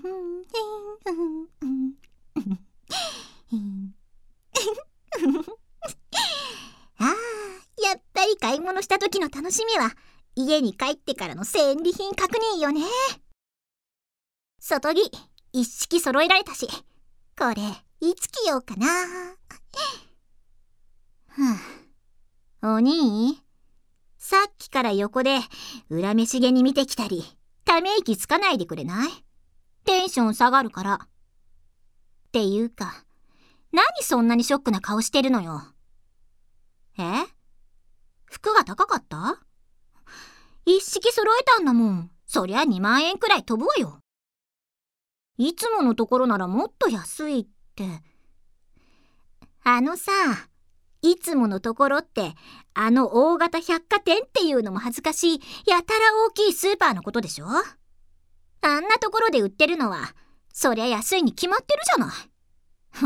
ああ、やっぱり買い物した時の楽しみは家に帰ってからの戦利品確認よね。外着一式揃えられたし、これいつ着ようかな。お兄、さっきから横で恨めしげに見てきたり、ため息つかないでくれない？テンション下がるから。っていうか、何そんなにショックな顔してるのよ。服が高かった？一式揃えたんだもん。そりゃ2万円くらい飛ぶわよ。いつものところならもっと安いって。いつものところって大型百貨店っていうのも恥ずかしいやたら大きいスーパーのことでしょ？あんなところで売ってるのはそりゃ安いに決まってるじゃない。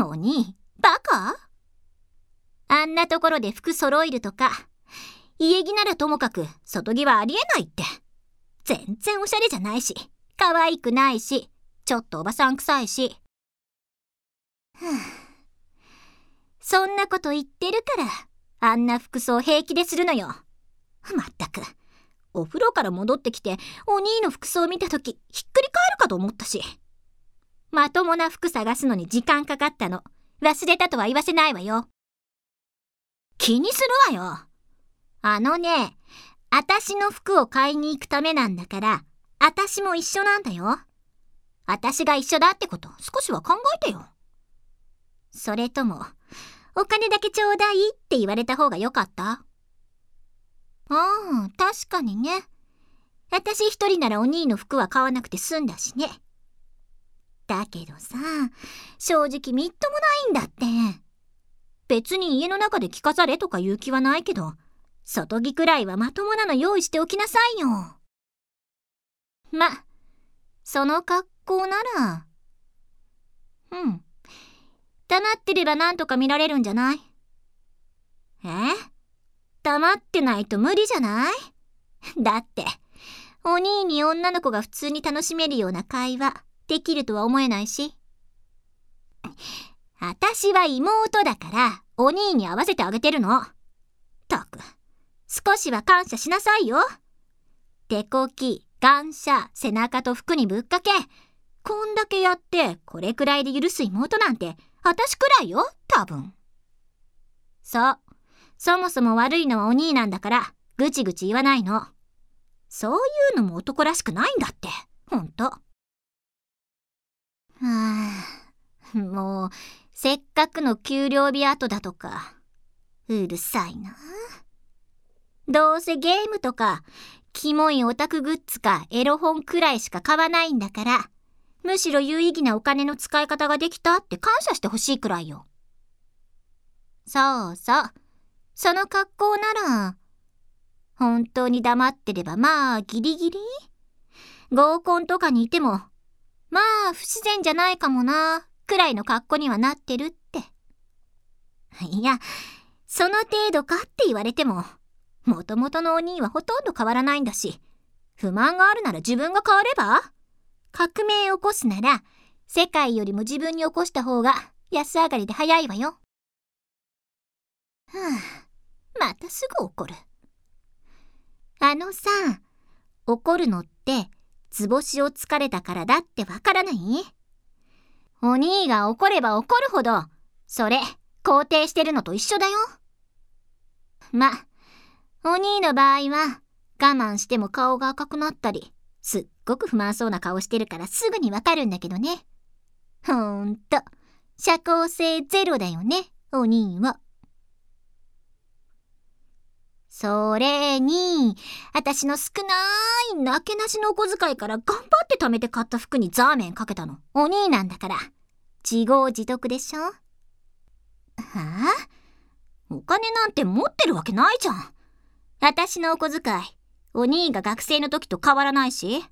お兄、バカ？あんなところで服揃えるとか、家着ならともかく外着はありえないって。全然おしゃれじゃないし、可愛くないし、ちょっとおばさん臭いし。そんなこと言ってるからあんな服装平気でするのよ。まったく、お風呂から戻ってきてお兄の服装見たときひっくり返るかと思ったし。まともな服探すのに時間かかったの忘れたとは言わせないわよ。気にするわよ。私の服を買いに行くためなんだから、私も一緒なんだよ。私が一緒だってこと少しは考えてよ。それともお金だけちょうだいって言われた方がよかった？確かにね。私一人ならお兄の服は買わなくて済んだしね。だけどさ、正直みっともないんだって。別に家の中で着飾れとか言う気はないけど、外着くらいはまともなの用意しておきなさいよ。その格好なら。黙ってればなんとか見られるんじゃない？黙ってないと無理じゃない？だって、お兄に女の子が普通に楽しめるような会話できるとは思えないし。私は妹だからお兄に合わせてあげてるの。ったく、少しは感謝しなさいよ。手こき、感謝、背中と服にぶっかけ、こんだけやってこれくらいで許す妹なんて私くらいよ、多分。そもそも悪いのはお兄なんだからぐちぐち言わないの。そういうのも男らしくないんだって、ほんと。もうせっかくの給料日後だとか、うるさいな。どうせゲームとかキモいオタクグッズかエロ本くらいしか買わないんだから、むしろ有意義なお金の使い方ができたって感謝してほしいくらいよ。そうそう、その格好なら本当に黙ってればまあギリギリ、合コンとかにいてもまあ不自然じゃないかもなくらいの格好にはなってるって。いや、その程度かって言われても、もともとのお兄はほとんど変わらないんだし、不満があるなら自分が変われば？革命を起こすなら世界よりも自分に起こした方が安上がりで早いわよ。またすぐ怒る。怒るのって図星をつかれたからだってわからない？お兄が怒れば怒るほどそれ肯定してるのと一緒だよ。お兄の場合は我慢しても顔が赤くなったり、すっごく不満そうな顔してるからすぐにわかるんだけどね。ほんと社交性ゼロだよね、お兄は。それに、私の少ないなけなしのお小遣いから頑張って貯めて買った服にザーメンかけたのお兄なんだから、自業自得でしょ。お金なんて持ってるわけないじゃん。私のお小遣い、お兄が学生の時と変わらないし。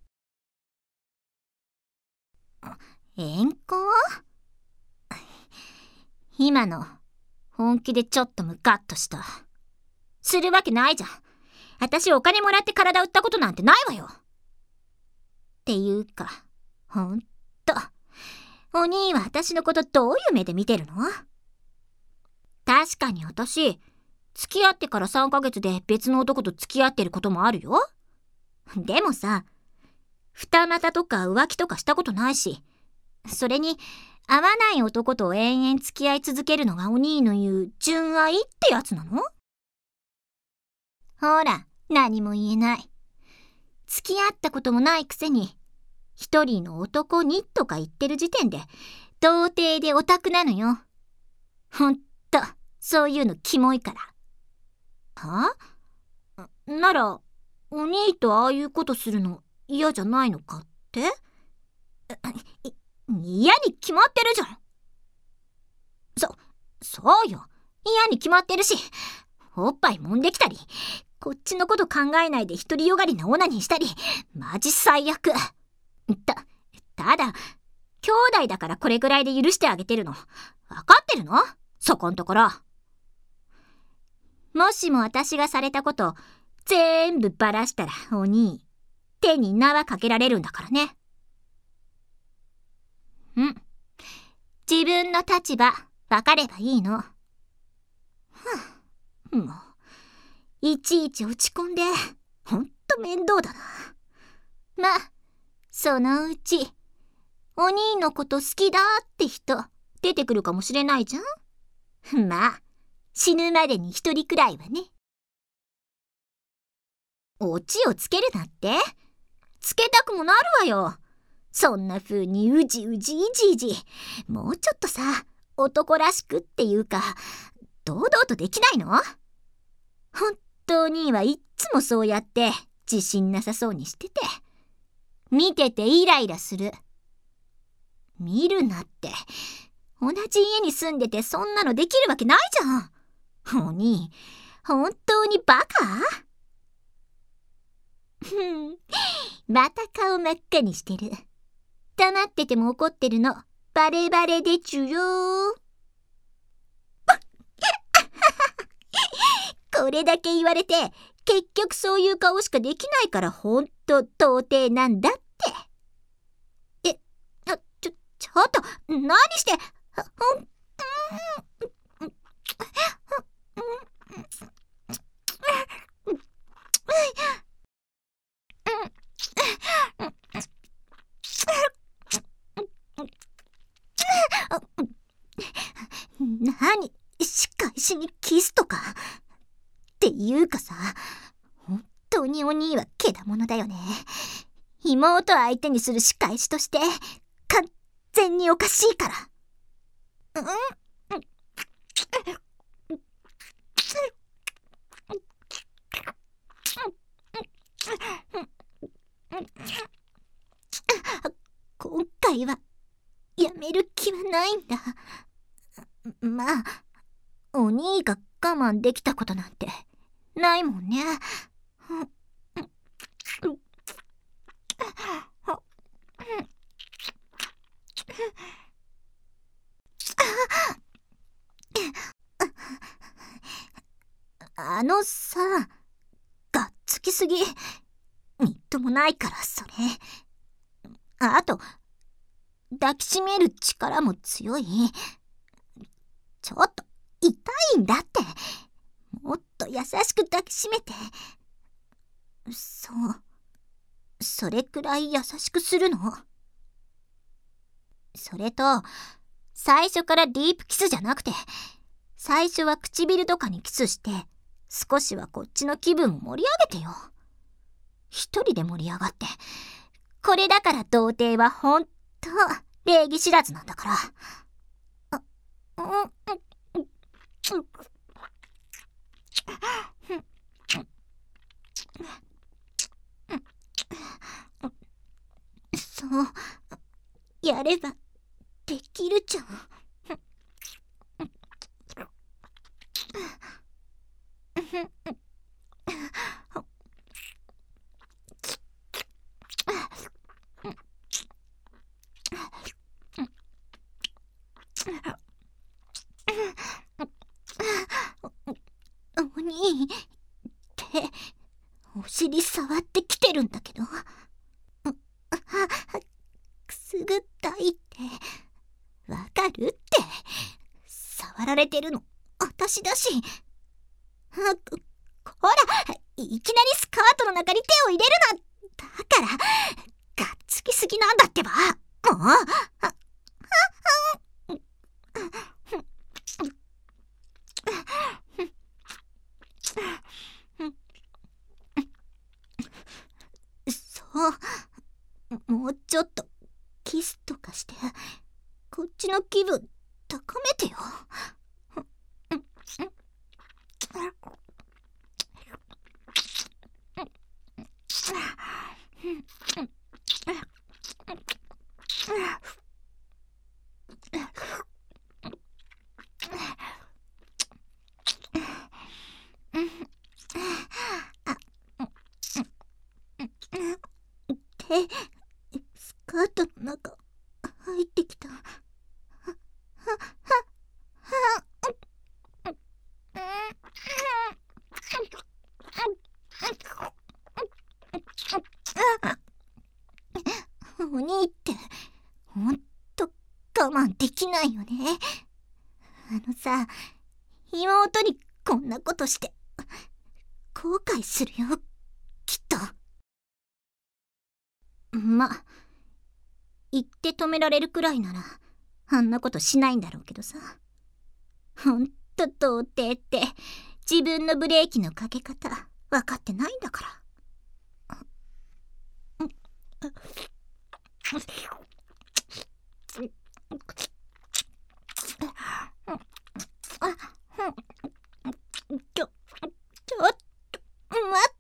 遠行？今の本気でちょっとムカッとした。するわけないじゃん。私お金もらって体売ったことなんてないわよ。っていうか、ほんとお兄は私のことどういう目で見てるの？確かに私、付き合ってから3ヶ月で別の男と付き合ってることもあるよ。でもさ、二股とか浮気とかしたことないし、それに合わない男と延々付き合い続けるのがお兄の言う純愛ってやつなの？ほら、何も言えない。付き合ったこともないくせに、一人の男にとか言ってる時点で、童貞でオタクなのよ。ほんと、そういうのキモいから。は？なら、お兄とああいうことするの嫌じゃないのかって？嫌に決まってるじゃん。そうよ。嫌に決まってるし、おっぱい揉んできたり、こっちのこと考えないで独りよがりなオナニーしたり、マジ最悪。ただ、兄弟だからこれぐらいで許してあげてるの。わかってるの？そこんところ。もしも私がされたこと、全部ばらしたらお兄、手に縄かけられるんだからね。自分の立場、わかればいいの。もう、いちいち落ち込んで、ほんと面倒だな。ま、そのうち、お兄のこと好きだって人、出てくるかもしれないじゃん。まあ、死ぬまでに一人くらいはね。オチをつけるなって？つけたくもなるわよ。そんな風にうじうじいじいじ。もうちょっとさ、男らしくっていうか、堂々とできないの？本当にはいっつもそうやって自信なさそうにしてて。見ててイライラする。見るなって。同じ家に住んでてそんなのできるわけないじゃん。お兄、本当にバカ？また顔真っ赤にしてる。黙ってても怒ってるのバレバレでちゅよー。これだけ言われて結局そういう顔しかできないからほんと童貞なんだって。ちょっと何して。何？仕返しにキスとかっていうかさ、本当にお兄はけだものだよね。妹相手にする仕返しとして完全におかしいから。今回はやめる気はないんだ。まあ、お兄が我慢できたことなんてないもんね。あのさ、がっつきすぎ。みっともないから、それ。あと、抱きしめる力も強い。ちょっと痛いんだって。もっと優しく抱きしめて。そう。それくらい優しくするの。それと、最初からディープキスじゃなくて、最初は唇とかにキスして、少しはこっちの気分を盛り上げてよ。一人で盛り上がって。これだから童貞はほんと礼儀知らずなんだから。そう、やればできるじゃん。お兄、手、お尻触ってきてるんだけど。くすぐったいってかるって。触られてるの私だし。ほら、いきなりスカートの中に手を入れるな。だからがっつきすぎなんだってば。もうそう、もうちょっとキスとかしてこっちの気分高めてよ。手、スカートの中入ってきた。お兄ってほんと我慢できないよね。さ、妹にこんなことして後悔するよ、きっと。ま、言って止められるくらいならあんなことしないんだろうけどさ。ほんと童貞って自分のブレーキのかけ方分かってないんだから。ちょっと待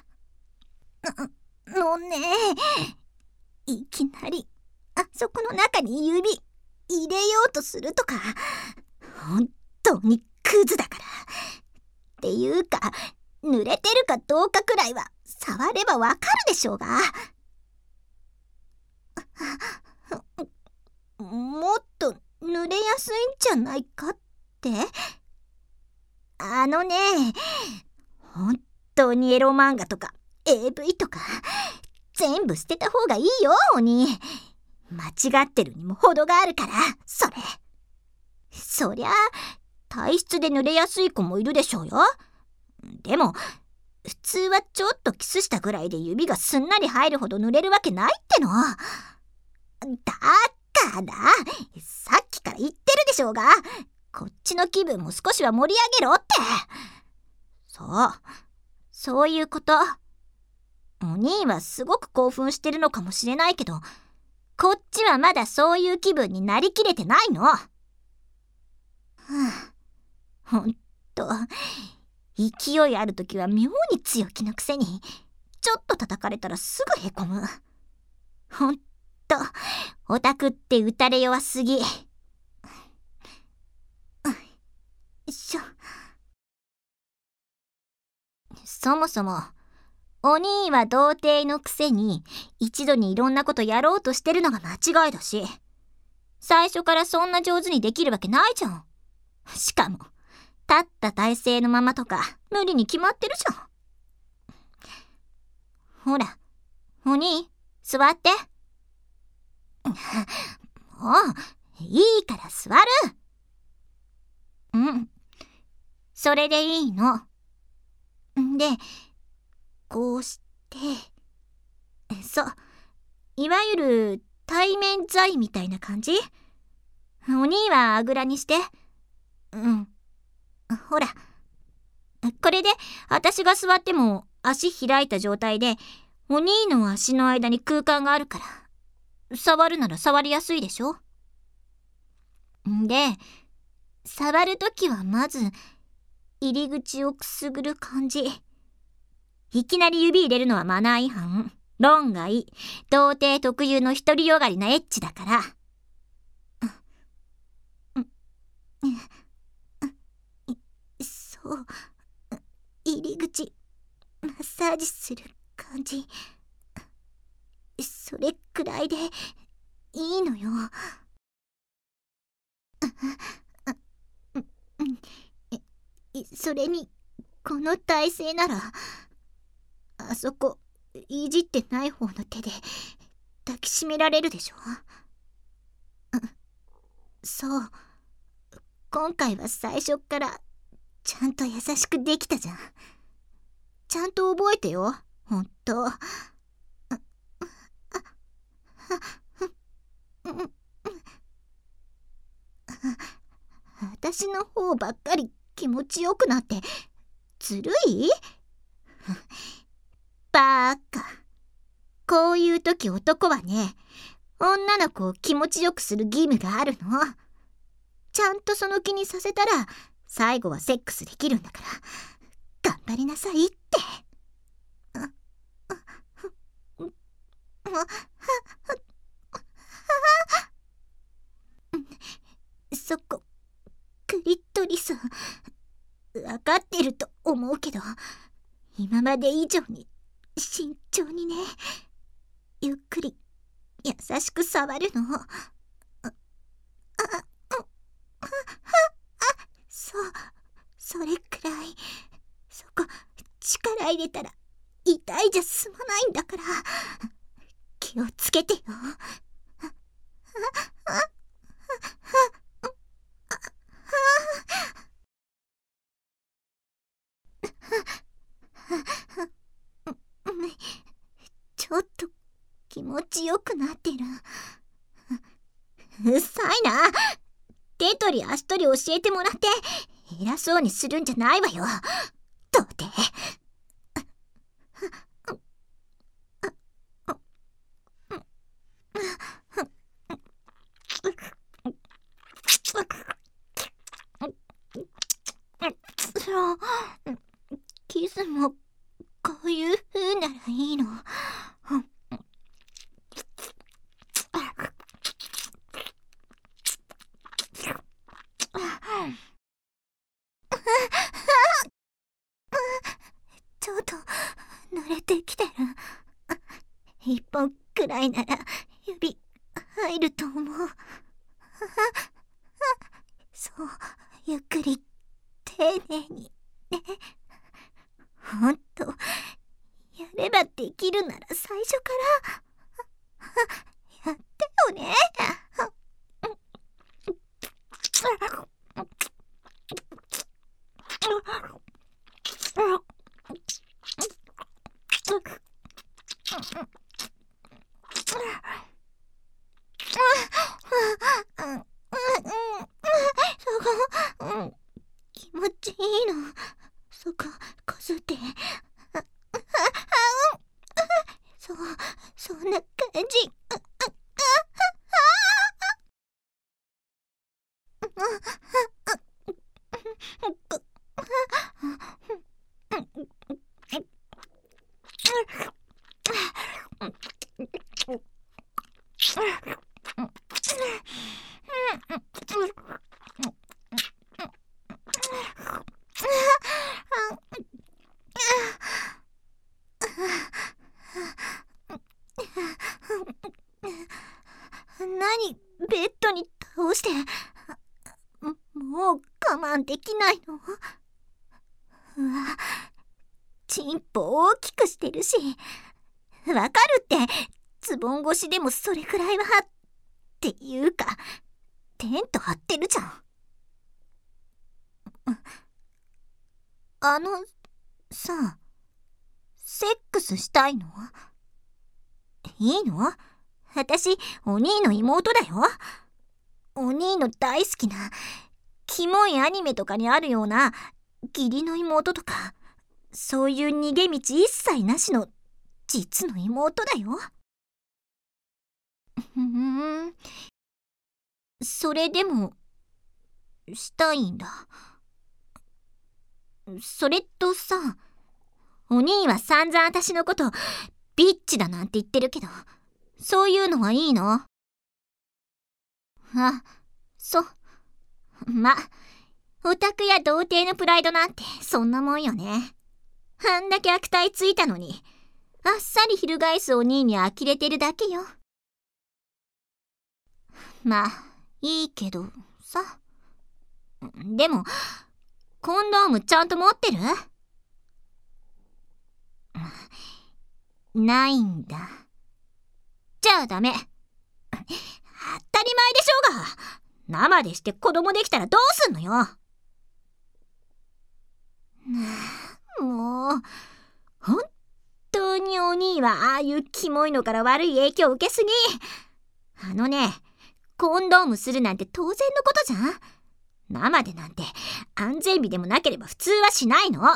ってのねえ、いきなりあそこの中に指入れようとするとか本当にクズだから。っていうか濡れてるかどうかくらいは触ればわかるでしょうが。もっと濡れやすいんじゃないかって。本当にエロ漫画とか AV とか全部捨てた方がいいよ、鬼。間違ってるにも程があるから。そりゃ体質で濡れやすい子もいるでしょうよ。でも普通はちょっとキスしたぐらいで指がすんなり入るほど濡れるわけないっての。だからさっきから言ってるでしょうが、こっちの気分も少しは盛り上げろって。そういうこと。お兄はすごく興奮してるのかもしれないけど、こっちはまだそういう気分になりきれてないの。ほんと勢いあるときは妙に強気のくせに、ちょっと叩かれたらすぐへこむ。ほんとオタクって打たれ弱すぎ。そもそもお兄は童貞のくせに一度にいろんなことやろうとしてるのが間違いだし、最初からそんな上手にできるわけないじゃん。しかも立った体勢のままとか無理に決まってるじゃん。ほらお兄座って。もういいから座る。それでいいの。でこうして、いわゆる対面座位みたいな感じ。お兄はあぐらにして。ほらこれで私が座っても足開いた状態でお兄の足の間に空間があるから触るなら触りやすいでしょ。で触るときはまず入り口をくすぐる感じ。いきなり指入れるのはマナー違反、論外、童貞特有の独りよがりなエッチだから。そう、入り口マッサージする感じ、それくらいでいいのよ。それにこの体勢ならあそこいじってない方の手で抱きしめられるでしょ。 そう。今回は最初っからちゃんと優しくできたじゃん。ちゃんと覚えてよ、ほんと。私の方ばっかり気持ちよくなってずるい？バーカ。こういう時男はね、女の子を気持ちよくする義務があるの。ちゃんとその気にさせたら最後はセックスできるんだから、頑張りなさいって。そこ、クリトリス、わかってると思うけど、今まで以上に慎重にね、ゆっくり優しく触るの。そう、それくらい。そこ、力入れたら痛いじゃ済まないんだから、気をつけてよ。ちょっと気持ちよくなってる。うっさいな。手取り足取り教えてもらって偉そうにするんじゃないわよ。どうて。キスもこういう風ならいいの。ちょっと慣れてきてる。一本くらいなら指入ると思う。そう、ゆっくり丁寧にね。ほんと、やればできるなら最初からやってよね。気持ちいいの。そこ、こすって。そう、そんな感じ。何、ベッドに倒して。もう我慢できないの。うわ、チンポ大きくしてるし。わかるって、ズボン越しでもそれくらいは。っていうか、テント張ってるじゃん。さ、セックスしたいの？いいの？私、お兄の妹だよ。お兄の大好きな、キモいアニメとかにあるような、義理の妹とか、そういう逃げ道一切なしの、実の妹だよ。それでも、したいんだ。それとさ、お兄は散々私のこと、ビッチだなんて言ってるけど、そういうのはいいの？あ、ま、オタクや童貞のプライドなんてそんなもんよね。あんだけ悪態ついたのに、あっさり翻すお兄に呆れてるだけよ。まあ、いいけどさ。でも、コンドームちゃんと持ってる？ないんだ。じゃあダメ。当たり前でしょうが。 生でして子供できたらどうすんのよ。もう、本当にお兄はああいうキモいのから悪い影響を受けすぎ。コンドームするなんて当然のことじゃん。生でなんて安全日でもなければ普通はしないの。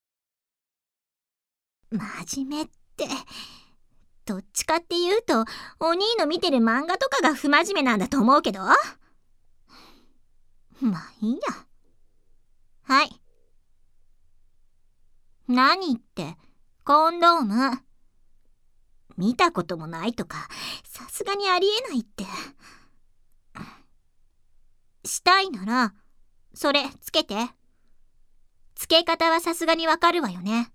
真面目って、どっちかっていうとお兄の見てる漫画とかが不真面目なんだと思うけど。まあいいや。はい。何ってコンドーム見たこともないとかさすがにありえないって。したいならそれつけて。つけ方はさすがにわかるわよね。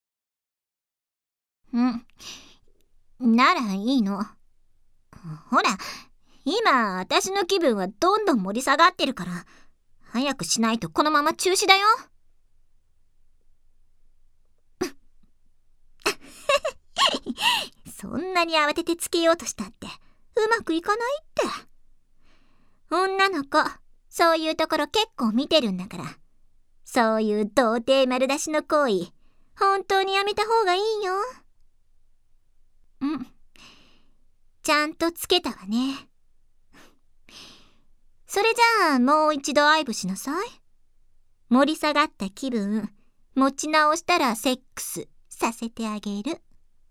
ならいいの。ほら、今私の気分はどんどん盛り下がってるから、早くしないとこのまま中止だよ。そんなに慌ててつけようとしたってうまくいかないって。女の子、そういうところ結構見てるんだから、そういう童貞丸出しの行為本当にやめた方がいいよ。ちゃんとつけたわね。それじゃあもう一度愛撫しなさい。盛り下がった気分持ち直したらセックスさせてあげる。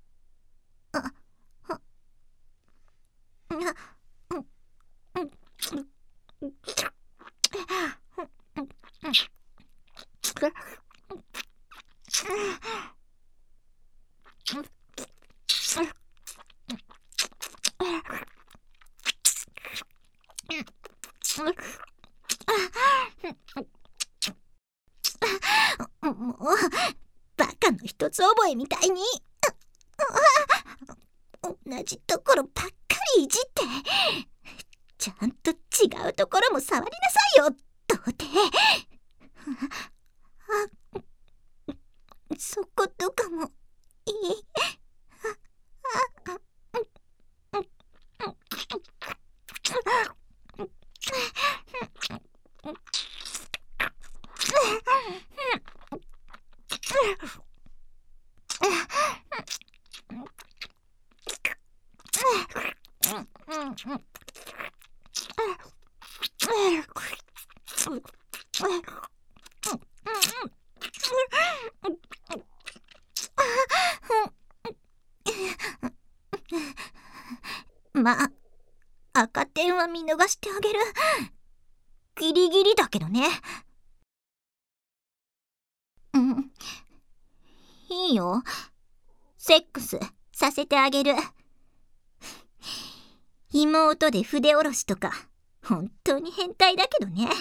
もうバカの一つ覚えみたいに同じところばっかりいじって、ちゃんと違うところも触りなさいよ、童貞。そことかもいい。まあ、赤点は見逃してあげる。ギリギリだけどね。いいよ。セックスさせてあげる。妹で筆下ろしとか本当に変態だけどね。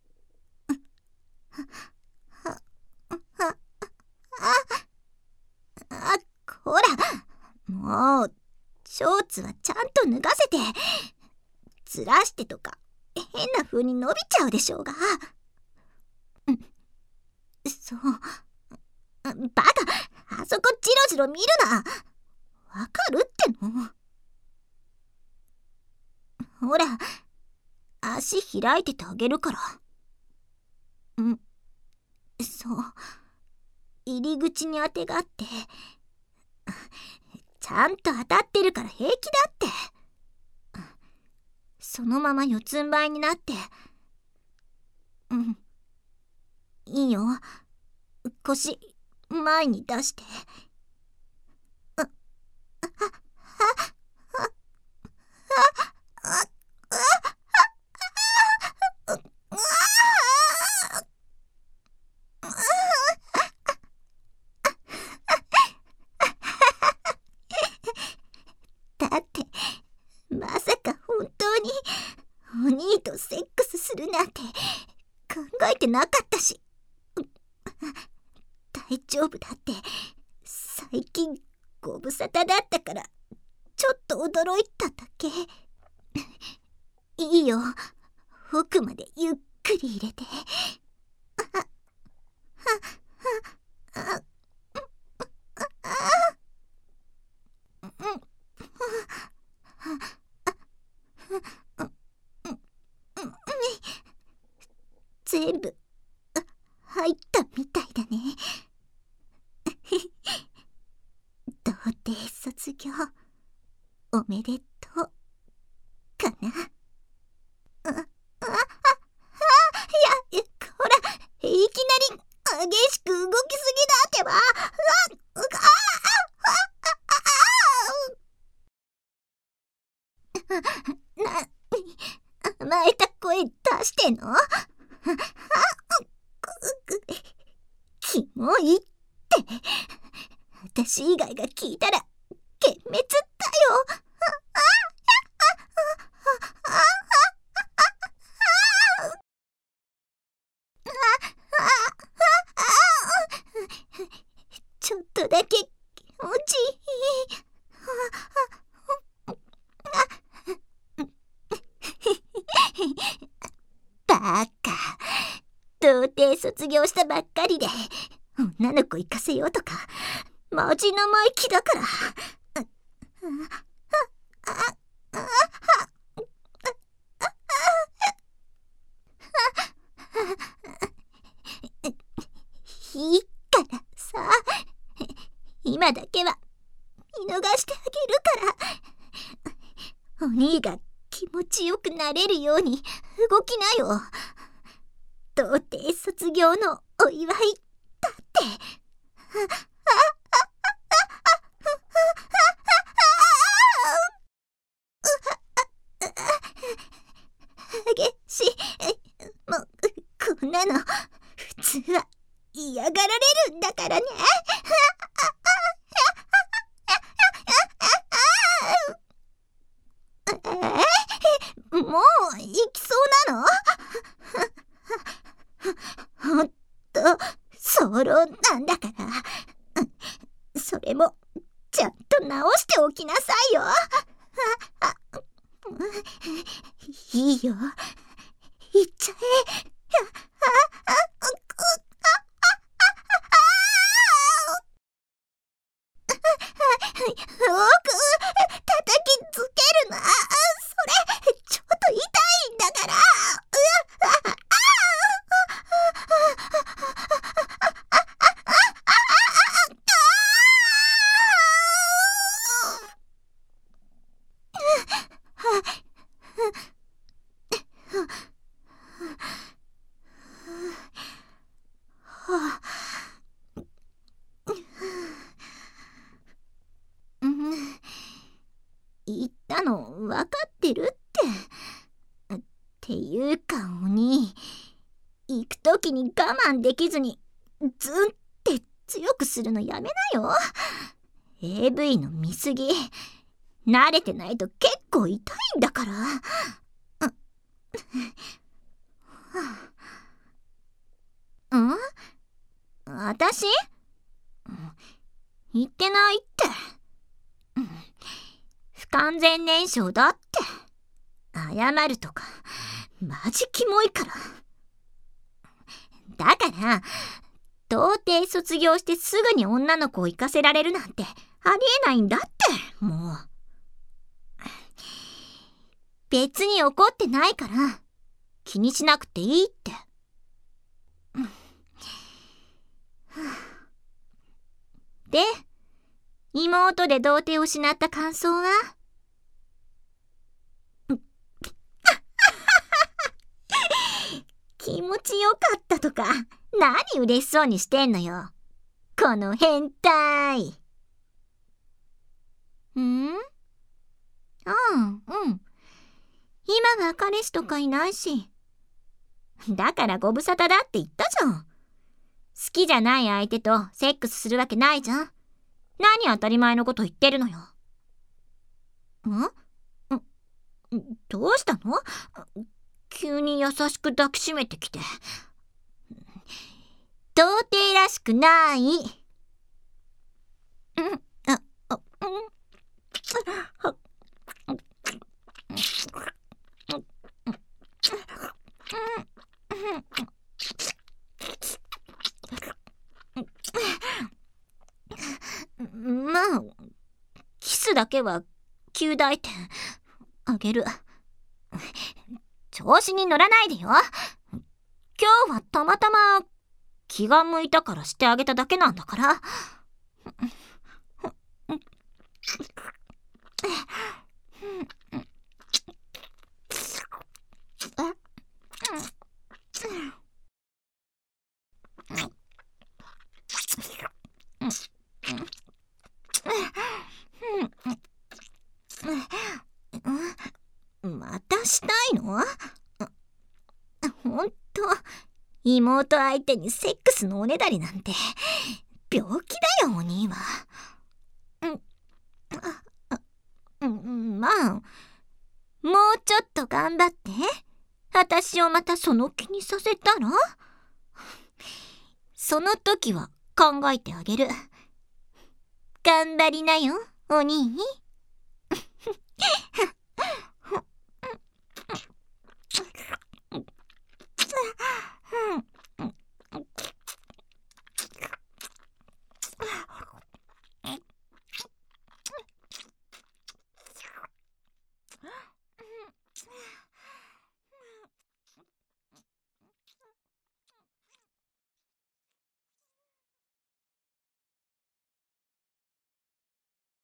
ほら、もうショーツはちゃんと脱がせて。ずらしてとか変な風に伸びちゃうでしょうが。そう、バカ、あそこジロジロ見るな。わかるっての。ほら、足開いててあげるから。そう、入り口にあてがって、ちゃんと当たってるから平気だって。そのまま四つん這いになって。いいよ。腰前に出して。だってまさか本当にお兄とセックスするなんて考えてなかったし。大丈夫だって、最近ご無沙汰だったからちょっと驚いただけ。いいよ、奥までゆっくり入れて。 全部入ったみたいだね。童貞卒業おめでとうかな。ほら、いきなり激しく動きすぎだってば。甘えた声出してんの？キモいって。私以外が聞いたら幻滅だよ。ちょっとだけ気持ちいい。バカ。童貞卒業したばっかりで女の子行かせようとかマジ生意気だから。いいからさ、今だけは見逃してあげるから。お兄が気持ちよくなれるように動きなよ。童貞卒業のお祝いだって。激しい。もうこんなの普通は嫌がられるんだからね。もう行きそうなの？ほんと早漏なんだから。それもちゃんと直しておきなさいよ。いいよ、行っちゃえ。叩きつけるな。それちょっと痛いんだから。言ったの分かってるって。っていうかお兄、行くときに我慢できずにズンって強くするのやめなよ。AV の見すぎ。慣れてないと結構痛いんだから。私？言ってないって。不完全燃焼だって。謝るとかマジキモいから。だから童貞卒業してすぐに女の子を行かせられるなんてありえないんだって。もう別に怒ってないから気にしなくていいって。で、妹で童貞を失った感想は？気持ちよかったとか何嬉しそうにしてんのよ、この変態。今は彼氏とかいないし。だからご無沙汰だって言ったじゃん。好きじゃない相手とセックスするわけないじゃん。何当たり前のこと言ってるのよ。どうしたの？急に優しく抱きしめてきて。童貞らしくない。まあキスだけは9大点あげる。調子に乗らないでよ。 今日はたまたま気が向いたからしてあげただけなんだから。またしたいの？ほんと、妹相手にセックスのおねだりなんて病気だよ、お兄は。まあ、もうちょっと頑張って、私をまたその気にさせたら？その時は考えてあげる。頑張りなよ、お兄。